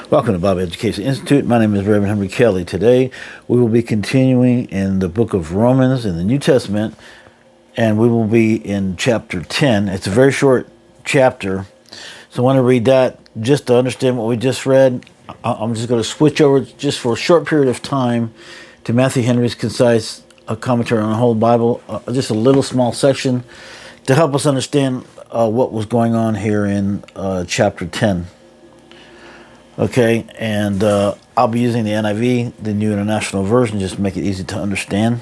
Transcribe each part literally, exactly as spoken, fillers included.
Welcome to Bible Education Institute. My name is Reverend Henry Kelly. Today we will be continuing in the book of Romans in the New Testament, and we will be in chapter ten. It's a very short chapter, so I want to read that just to understand what we just read. I'm just going to switch over just for a short period of time to Matthew Henry's concise uh, commentary on the whole Bible, uh, just a little small section to help us understand uh, what was going on here in uh, chapter ten. Okay, and uh, I'll be using the N I V, the New International Version, just to make it easy to understand.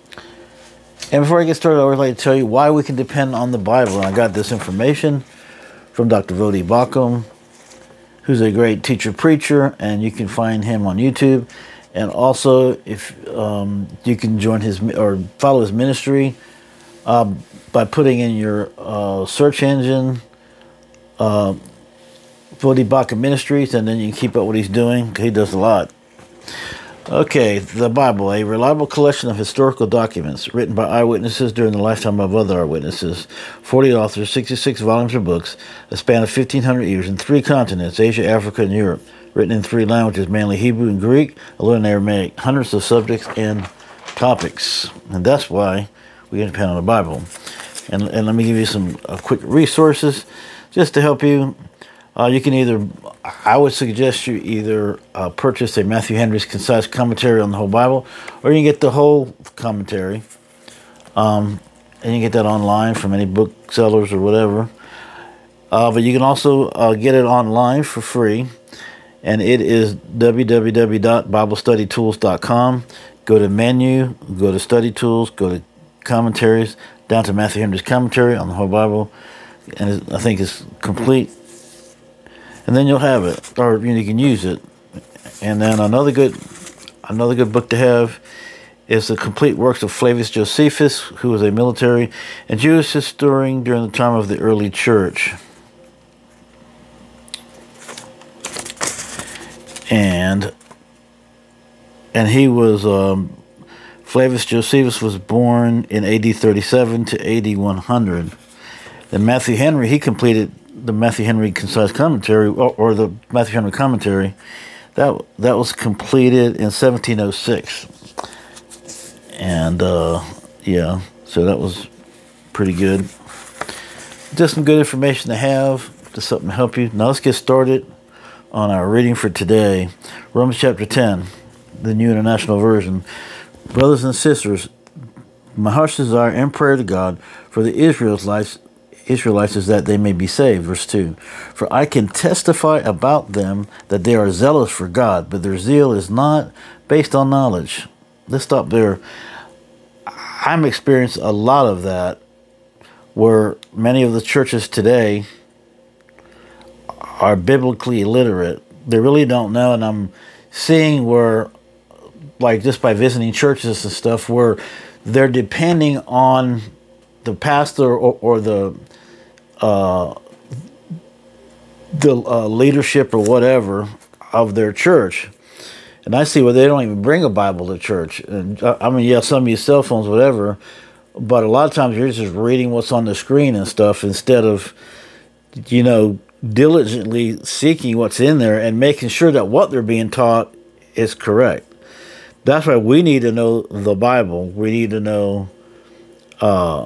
And before I get started, I would like to tell you why we can depend on the Bible. And I got this information from Doctor Voddie Baucham, who's a great teacher-preacher, and you can find him on YouTube. And also, if um, you can join his or follow his ministry uh, by putting in your uh, search engine, uh, Voddie Baucham Ministries, and then you can keep up what he's doing. He does a lot. Okay, the Bible, a reliable collection of historical documents written by eyewitnesses during the lifetime of other eyewitnesses. forty authors, sixty-six volumes of books, a span of fifteen hundred years in three continents, Asia, Africa, and Europe. Written in three languages, mainly Hebrew and Greek, a little in Aramaic, hundreds of subjects and topics. And that's why we can depend on the Bible. And, and let me give you some uh, quick resources just to help you. Uh, you can either, I would suggest you either uh, purchase a Matthew Henry's concise commentary on the whole Bible, or you can get the whole commentary, um, and you can get that online from any booksellers or whatever. Uh, but you can also uh, get it online for free, and it is w w w dot bible study tools dot com. Go to menu, go to study tools, go to commentaries, down to Matthew Henry's commentary on the whole Bible, and I think it's complete. And then you'll have it, or you, know, you can use it. And then another good, another good book to have is the complete works of Flavius Josephus, who was a military and Jewish historian during the time of the early church. And and he was um, Flavius Josephus was born in A D thirty-seven to A D one hundred. Then Matthew Henry, he completed the Matthew Henry concise commentary, or, or the Matthew Henry commentary, that that was completed in seventeen oh six, and uh, yeah, so that was pretty good. Just some good information to have, just something to help you. Now let's get started on our reading for today. Romans chapter ten, the New International Version. Brothers and sisters, my heart's desire and prayer to God for the Israelites Israelites is that they may be saved. Verse two. For I can testify about them that they are zealous for God, but their zeal is not based on knowledge. Let's stop there. I'm experiencing a lot of that, where many of the churches today are biblically illiterate. They really don't know, and I'm seeing where, like just by visiting churches and stuff, where they're depending on the pastor or, or the uh, the uh, leadership or whatever of their church. And I see where they don't even bring a Bible to church. And uh, I mean, yeah, some use cell phones, whatever, but a lot of times you're just reading what's on the screen and stuff instead of, you know, diligently seeking what's in there and making sure that what they're being taught is correct. That's why we need to know the Bible. We need to know uh,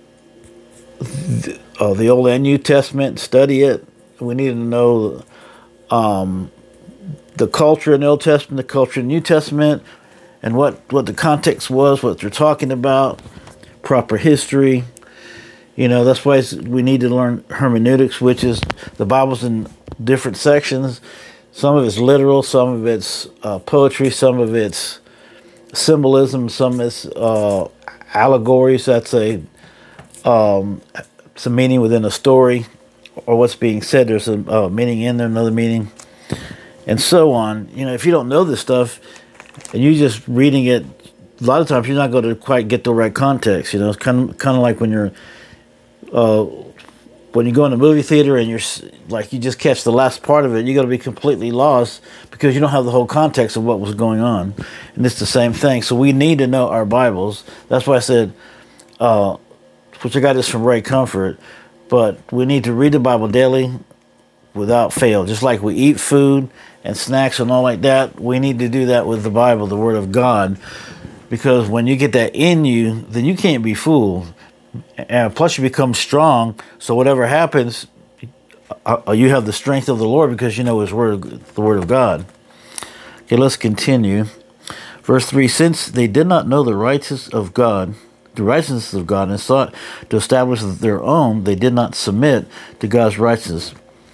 the, uh, the Old and New Testament, study it. We need to know um, the culture in the Old Testament, the culture in the New Testament, and what, what the context was, what they're talking about, proper history. You know, that's why we need to learn hermeneutics, which is the Bible's in different sections. Some of it's literal, some of it's uh, poetry, some of it's symbolism, some is uh, allegories. That's a um, some meaning within a story, or what's being said. There's a uh, meaning in there, another meaning, and so on. You know, if you don't know this stuff and you're just reading it, a lot of times you're not going to quite get the right context. You know, it's kind of kind of like when you're uh, when you go in a movie theater and you're like you just catch the last part of it, you're going to be completely lost because you don't have the whole context of what was going on. And it's the same thing. So we need to know our Bibles. That's why I said, uh, which I got this from Ray Comfort, but we need to read the Bible daily without fail. Just like we eat food and snacks and all like that. We need to do that with the Bible, the Word of God, because when you get that in you, then you can't be fooled. And plus you become strong, so whatever happens, uh, you have the strength of the Lord because you know His Word, the Word of God. Okay, let's continue. Verse three, since they did not know the righteousness of God, the righteousness of God, and sought to establish their own, they did not submit to God's righteousness.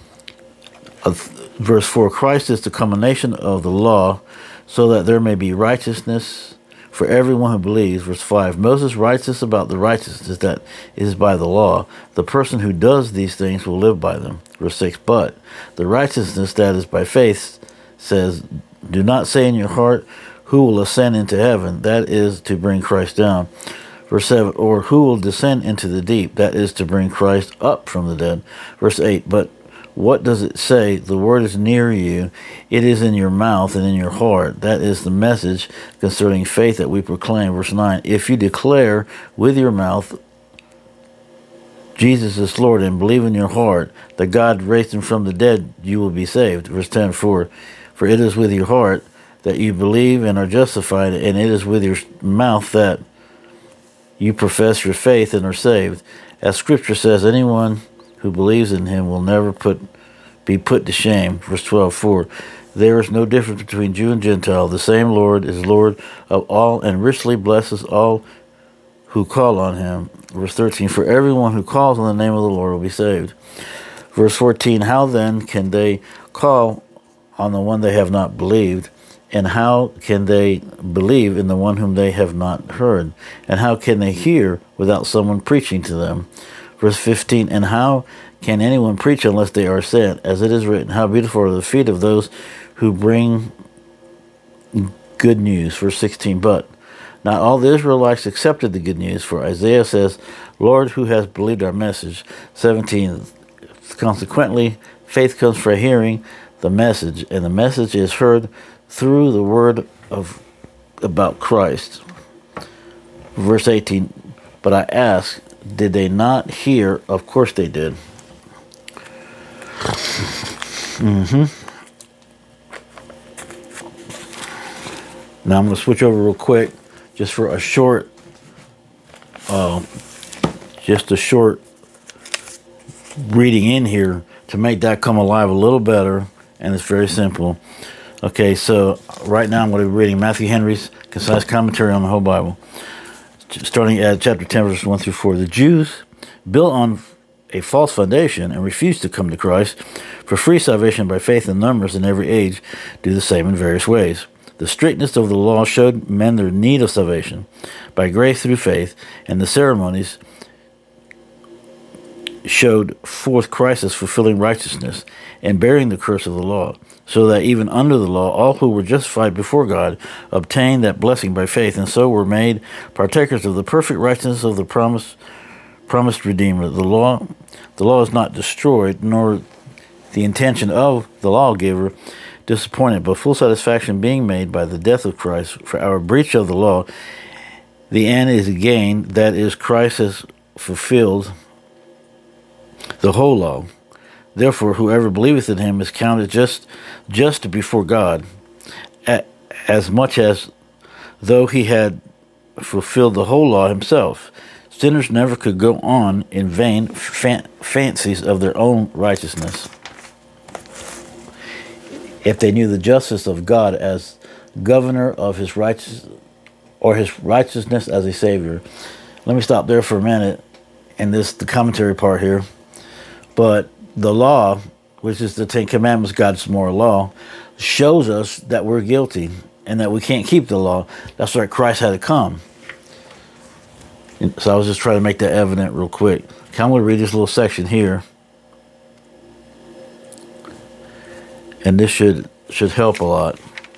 Verse four, Christ is the culmination of the law, so that there may be righteousness for everyone who believes. Verse five, Moses writes us about the righteousness that is by the law. The person who does these things will live by them. Verse six, but the righteousness that is by faith says, do not say in your heart, who will ascend into heaven? That is to bring Christ down. Verse seven, or who will descend into the deep? That is to bring Christ up from the dead. Verse eight, but what does it say? The word is near you. It is in your mouth and in your heart. That is the message concerning faith that we proclaim. Verse nine, if you declare with your mouth Jesus is Lord and believe in your heart that God raised him from the dead, you will be saved. Verse ten, for, for it is with your heart that you believe and are justified, and it is with your mouth that you profess your faith and are saved. As Scripture says, anyone who believes in him will never put be put to shame. Verse twelve, for there is no difference between Jew and Gentile. The same Lord is Lord of all and richly blesses all who call on him. Verse thirteen, for everyone who calls on the name of the Lord will be saved. Verse fourteen, how then can they call on the one they have not believed? And how can they believe in the one whom they have not heard? And how can they hear without someone preaching to them? Verse fifteen, and how can anyone preach unless they are sent? As it is written, how beautiful are the feet of those who bring good news. Verse sixteen, but not all the Israelites accepted the good news, for Isaiah says, Lord, who has believed our message? seventeen, consequently, faith comes from hearing the message, and the message is heard through the word of about Christ. Verse eighteen, but I ask, did they not hear? Of course they did. Mm-hmm. Now I'm going to switch over real quick, just for a short, uh, just a short reading in here to make that come alive a little better, and it's very simple. Okay, so right now I'm going to be reading Matthew Henry's Concise Commentary on the Whole Bible, starting at chapter ten, verses one through four. The Jews built on a false foundation and refused to come to Christ for free salvation by faith, and numbers in every age do the same in various ways. The strictness of the law showed men their need of salvation by grace through faith, and the ceremonies showed forth Christ as fulfilling righteousness and bearing the curse of the law, so that even under the law all who were justified before God obtained that blessing by faith, and so were made partakers of the perfect righteousness of the promised promised Redeemer. The law, the law is not destroyed, nor the intention of the lawgiver disappointed, but full satisfaction being made by the death of Christ for our breach of the law. The end is gained, that is, Christ has fulfilled the whole law. Therefore, whoever believeth in him is counted just just before God, as much as though he had fulfilled the whole law himself. Sinners never could go on in vain fan- fancies of their own righteousness, if they knew the justice of God as governor of his righteous, or his righteousness as a savior. Let me stop there for a minute in this the commentary part here. But the law, which is the Ten Commandments, God's moral law, shows us that we're guilty and that we can't keep the law. That's why Christ had to come. So I was just trying to make that evident real quick. Okay, I'm going to read this little section here, and this should should help a lot.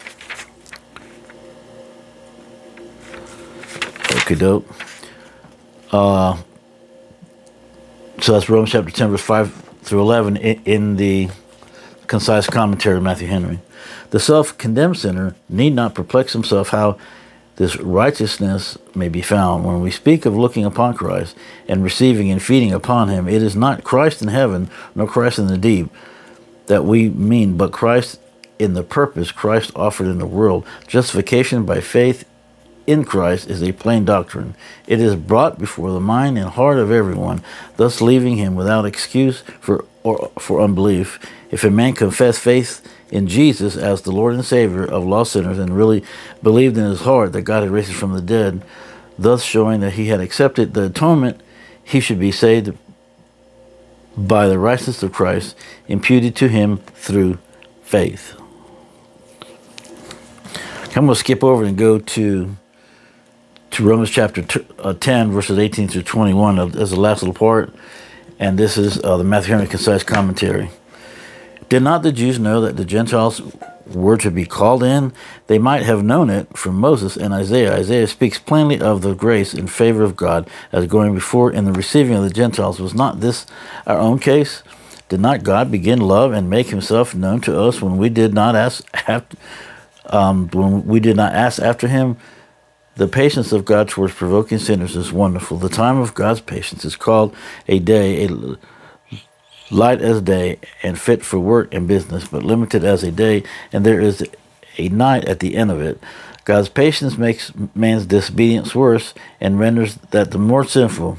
Okay, dope. Uh, so that's Romans chapter ten, verse five through eleven in, in the Concise Commentary of Matthew Henry. The self-condemned sinner need not perplex himself how this righteousness may be found. When we speak of looking upon Christ and receiving and feeding upon him, it is not Christ in heaven nor Christ in the deep that we mean, but Christ in the purpose Christ offered in the world. Justification by faith in Christ is a plain doctrine. It is brought before the mind and heart of everyone, thus leaving him without excuse for or for unbelief. If a man confess faith in Jesus as the Lord and Savior of lost sinners and really believed in his heart that God had raised him from the dead, thus showing that he had accepted the atonement, he should be saved by the righteousness of Christ imputed to him through faith. I'm going to skip over and go to to Romans chapter ten, verses eighteen through twenty-one as the last little part. And this is uh, the Matthew Henry Concise Commentary. Did not the Jews know that the Gentiles were to be called in? They might have known it from Moses and Isaiah. Isaiah speaks plainly of the grace in favor of God as going before in the receiving of the Gentiles. Was not this our own case? Did not God begin love and make himself known to us when we did not ask after, um, when we did not ask after him? The patience of God towards provoking sinners is wonderful. The time of God's patience is called a day, a light as day, and fit for work and business, but limited as a day, and there is a night at the end of it. God's patience makes man's disobedience worse, and renders that the more sinful,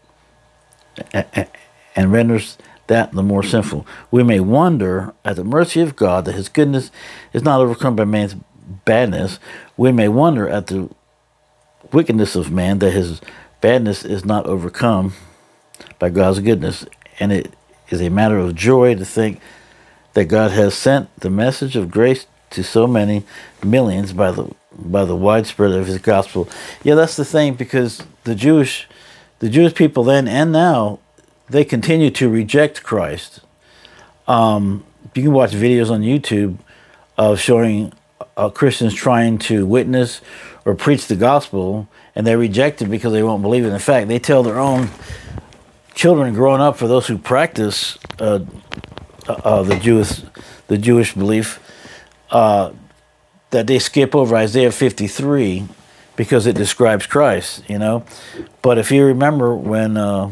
and renders that the more sinful. We may wonder at the mercy of God that his goodness is not overcome by man's badness. We may wonder at the wickedness of man that his badness is not overcome by God's goodness, and it is a matter of joy to think that God has sent the message of grace to so many millions by the by the widespread of his gospel. Yeah, that's the thing, because the Jewish the Jewish people then and now, they continue to reject Christ. Um, you can watch videos on YouTube of showing uh, Christians trying to witness or preach the gospel, and they reject it because they won't believe it. In fact, they tell their own children growing up, for those who practice uh, uh, the Jewish the Jewish belief, uh, that they skip over Isaiah fifty-three because it describes Christ, you know. But if you remember when uh,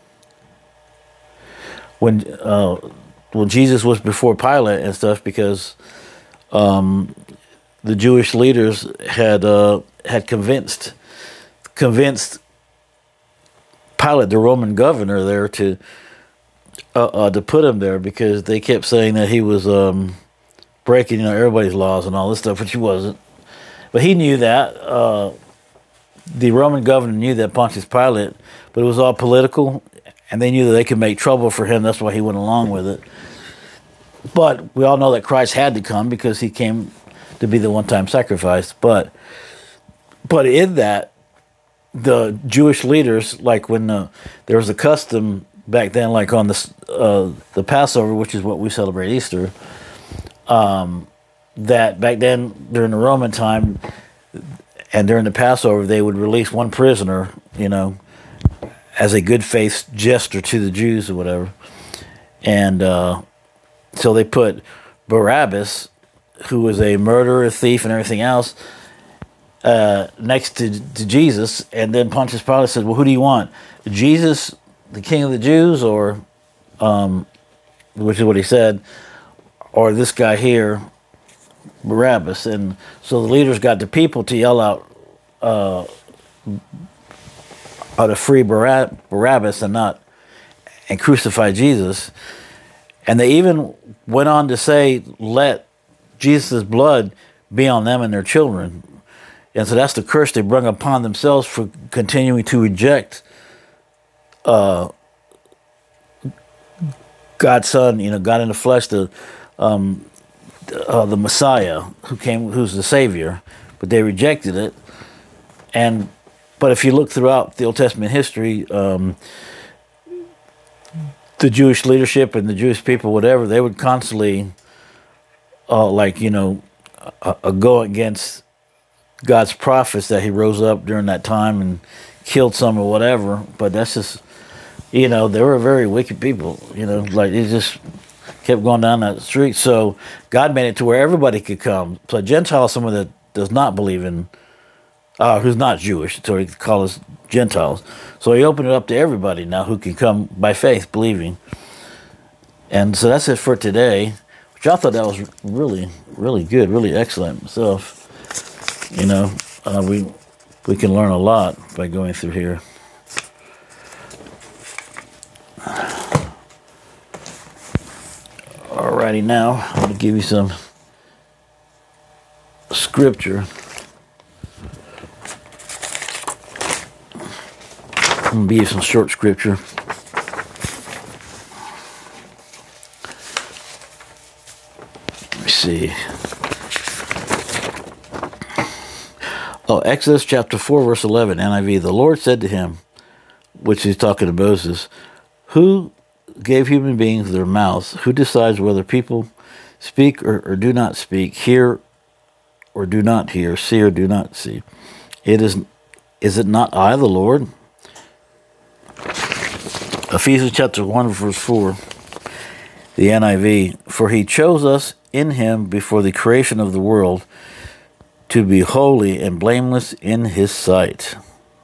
when uh, when Jesus was before Pilate and stuff, because um, the Jewish leaders had uh, had convinced convinced Pilate, the Roman governor, there to uh, uh, to put him there, because they kept saying that he was um, breaking, you know, everybody's laws and all this stuff, which he wasn't. But he knew that. Uh, the Roman governor knew that, Pontius Pilate, but it was all political, and they knew that they could make trouble for him. That's why he went along with it. But we all know that Christ had to come because he came to be the one-time sacrifice. But but in that, the Jewish leaders, like when uh, there was a custom back then, like on the uh, the Passover, which is what we celebrate Easter, um, that back then during the Roman time and during the Passover, they would release one prisoner, you know, as a good faith gesture to the Jews or whatever. And uh, so they put Barabbas, who was a murderer, thief, and everything else, uh, next to, to Jesus. And then Pontius Pilate said, well, who do you want? Jesus, the King of the Jews, or, um, which is what he said, or this guy here, Barabbas? And so the leaders got the people to yell out, uh, how to free Barab- Barabbas and not, and crucify Jesus. And they even went on to say, let Jesus' blood be on them and their children. And so that's the curse they brought upon themselves for continuing to reject uh, God's Son, you know, God in the flesh, the um, uh, the Messiah, who came, who's the Savior, but they rejected it. And but if you look throughout the Old Testament history, um, the Jewish leadership and the Jewish people, whatever, they would constantly, uh, like, you know, uh, uh, go against God's prophets that he rose up during that time and killed some or whatever. But that's just, you know, they were very wicked people, you know, like it just kept going down that street. So God made it to where everybody could come. So a Gentile is someone that does not believe in, uh, who's not Jewish, so he call us Gentiles. So he opened it up to everybody now who can come by faith, believing. And so that's it for today. We're which I thought that was really, really good, really excellent myself. You know, uh, we we can learn a lot by going through here. Alrighty, now I'm going to give you some scripture. I'm going to give you some short scripture. Let me see. Oh, Exodus chapter four, verse eleven, N I V. The Lord said to him, which he's talking to Moses, who gave human beings their mouths? Who decides whether people speak or, or do not speak, hear or do not hear, see or do not see? It is, is it not I, the Lord? Ephesians chapter one, verse four, the N I V. For he chose us in him before the creation of the world to be holy and blameless in his sight.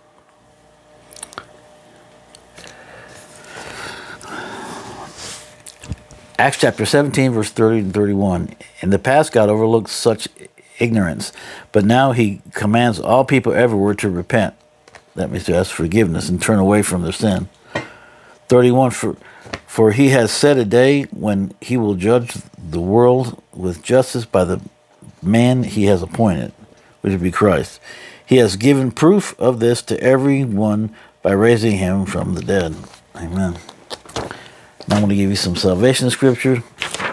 Acts chapter seventeen, verse thirty and thirty-one. In the past, God overlooked such ignorance, but now he commands all people everywhere to repent. That means to ask forgiveness and turn away from their sin. thirty-one, for, for he has set a day when he will judge the world with justice by the man he has appointed, which would be Christ. He has given proof of this to everyone by raising him from the dead. Amen. Now I'm going to give you some salvation scripture.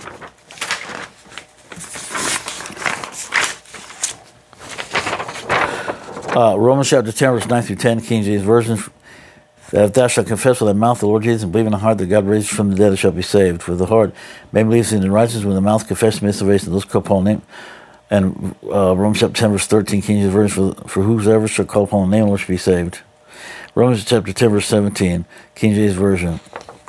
Uh, Romans chapter ten, verse nine through ten, King James Version. That if thou shalt confess with thy mouth the Lord Jesus and believe in the heart that God raised from the dead, thou shalt be saved. For the heart man believes in the righteousness, with the mouth confession makes salvation. Those call upon the name. And uh, Romans chapter ten, verse thirteen, King James Version. For, for whosoever shall call upon the name of the Lord shall be saved. Romans chapter ten, verse seventeen, King James Version.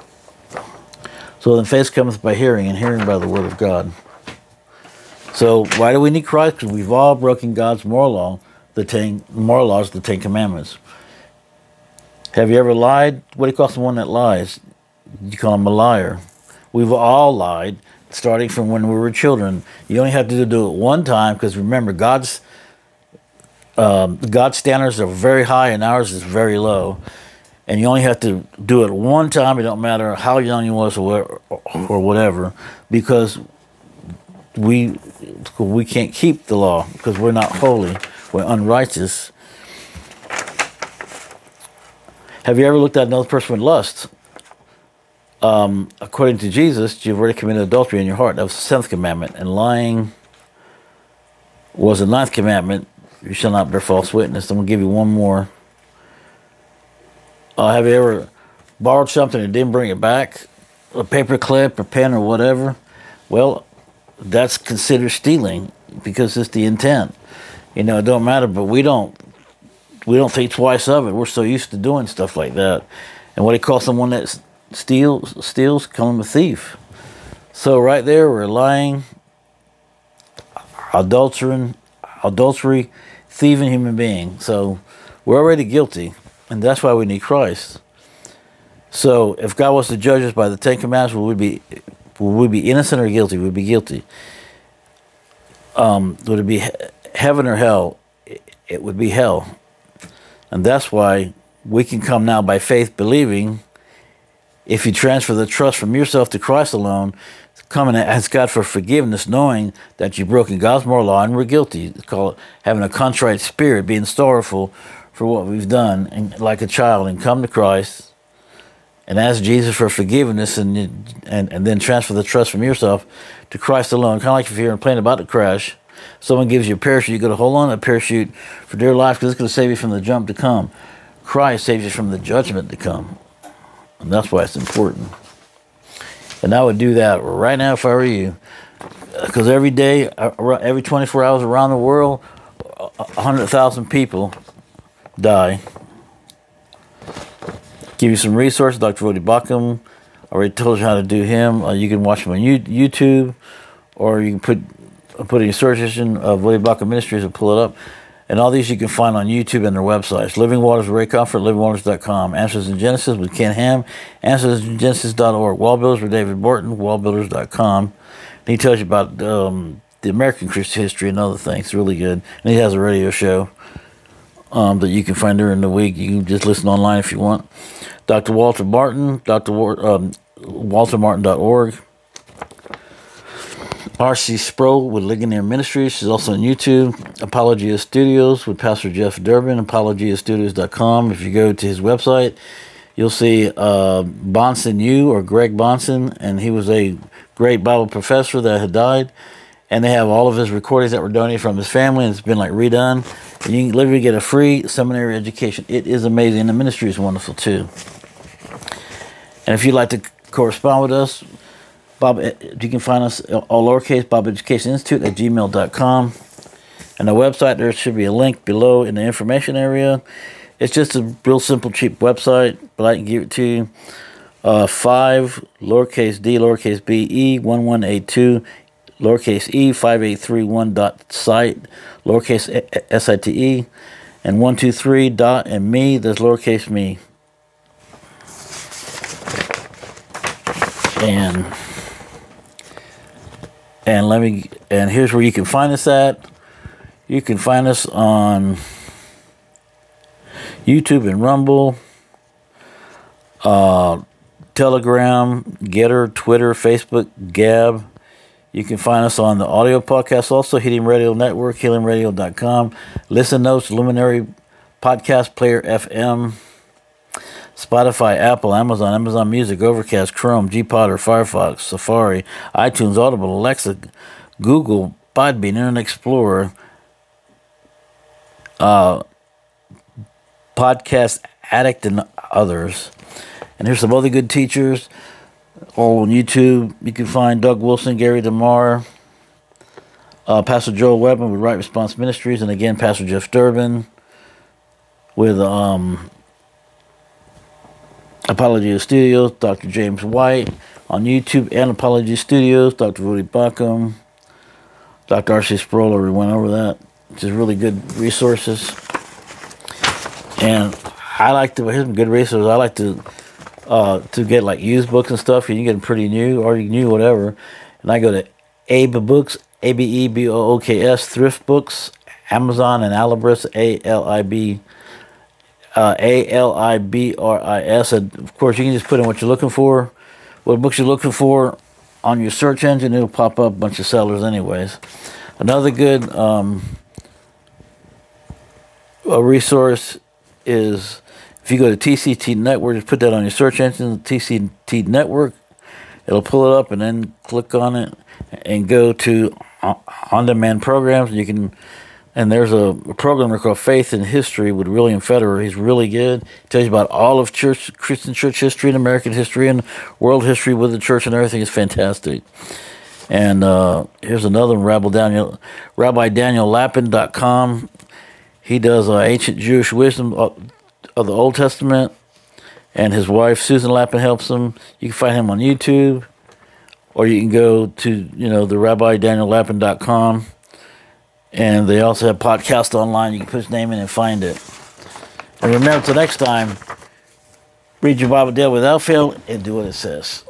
So then faith cometh by hearing, and hearing by the word of God. So why do we need Christ? Because we've all broken God's moral law, the ten moral laws, the Ten Commandments. Have you ever lied? What do you call someone that lies? You call him a liar. We've all lied, starting from when we were children. You only have to do it one time, because remember, God's um, God's standards are very high and ours is very low. And you only have to do it one time. It don't matter how young you was or or whatever, because we we can't keep the law because we're not holy. We're unrighteous. Have you ever looked at another person with lust? Um, according to Jesus, you've already committed adultery in your heart. That was the seventh commandment. And lying was the ninth commandment. You shall not bear false witness. I'm going to give you one more. Uh, have you ever borrowed something and didn't bring it back? A paper clip, a pen, or whatever? Well, that's considered stealing because it's the intent. You know, it don't matter, but we don't we don't think twice of it. We're so used to doing stuff like that. And what do you call someone that steals, steals, call him a thief. So right there, we're lying, adultering, adultery, thieving human being. So we're already guilty. And that's why we need Christ. So if God was to judge us by the Ten Commandments, would we be, would we be innocent or guilty? We'd be guilty. Um, would it be he- heaven or hell? It, it would be hell. And that's why we can come now by faith, believing. If you transfer the trust from yourself to Christ alone, come and ask God for forgiveness, knowing that you've broken God's moral law and we're guilty. It's called having a contrite spirit, being sorrowful for what we've done, and like a child, and come to Christ and ask Jesus for forgiveness, and and and then transfer the trust from yourself to Christ alone. Kind of like if you're in a plane about to crash, someone gives you a parachute, you got to hold on to a parachute for dear life because it's going to save you from the jump to come. Christ saves you from the judgment to come, and that's why it's important. And I would do that right now if I were you, because every day, every twenty-four hours around the world, a hundred thousand people die. Give you some resources. Doctor Voddie Baucham, I already told you how to do him. Uh, you can watch him on YouTube, or you can put put in your search engine of Voddie Baucham Ministries and pull it up. And all these you can find on YouTube and their websites. Living Waters with Ray Comfort, living waters dot com. Answers in Genesis with Ken Ham, answers in genesis dot org. Wall Builders with David Borton, wall builders dot com. He tells you about um, the American Christian history and other things. It's really good. And he has a radio show um, that you can find during the week. You can just listen online if you want. Doctor Walter Martin, Doctor War, um, walter martin dot org. R C Sproul with Ligonier Ministries. She's also on YouTube. Apologia Studios with Pastor Jeff Durbin. apologia studios dot com. If you go to his website, you'll see uh, Bonson U or Greg Bonson, and he was a great Bible professor that had died. And they have all of his recordings that were donated from his family, and it's been like redone. And you can literally get a free seminary education. It is amazing. And the ministry is wonderful too. And if you'd like to correspond with us, Bob, you can find us all lowercase, Bob Education Institute at gmail dot com. And the website, there should be a link below in the information area. It's just a real simple, cheap website, but I can give it to you. Uh, five, lowercase d, lowercase b, e, one one eight two, lowercase e, five eight three one dot site, lowercase s i t e, and one two three dot and me, there's lowercase me. And... And let me, and here's where you can find us at. You can find us on YouTube and Rumble, uh, Telegram, Getter, Twitter, Facebook, Gab. You can find us on the audio podcast also, Helium Radio Network, helium radio dot com. Listen Notes, Luminary Podcast Player F M, Spotify, Apple, Amazon, Amazon Music, Overcast, Chrome, G-Pod or Firefox, Safari, iTunes, Audible, Alexa, Google, Podbean, Internet Explorer, uh, Podcast Addict, and others. And here's some other good teachers. All on YouTube, you can find Doug Wilson, Gary DeMar, uh, Pastor Joel Webman with Right Response Ministries, and again, Pastor Jeff Durbin with... um. Apologia Studios, Doctor James White on YouTube and Apologia Studios, Doctor Rudy Buckham, Doctor R C Sproul, we went over that, which is really good resources. And I like to, here's some good resources. I like to uh, to get like used books and stuff. You can get them pretty new or new, whatever. And I go to Abe Books, A B E B O O K S, Thrift Books, Amazon, and Alibris, A L I B Uh, A L I B R I S, and of course you can just put in what you're looking for, what books you're looking for on your search engine. It'll pop up a bunch of sellers anyways. Another good um, a resource is if you go to T C T Network, just put that on your search engine, T C T Network, it'll pull it up, and then click on it and go to on-demand programs. You can And there's a, a programmer called Faith and History with William Federer. He's really good. He tells you about all of church, Christian church history and American history and world history with the church and everything. Is fantastic. And uh, here's another one, Rabbi Daniel, Rabbi Daniel Lapin dot com. He does uh, ancient Jewish wisdom of, of the Old Testament, and his wife Susan Lapin helps him. You can find him on YouTube, or you can go to you know the Rabbi Daniel Lapin dot com. And they also have podcasts online. You can put his name in and find it. And remember, till next time, read your Bible daily without fail and do what it says.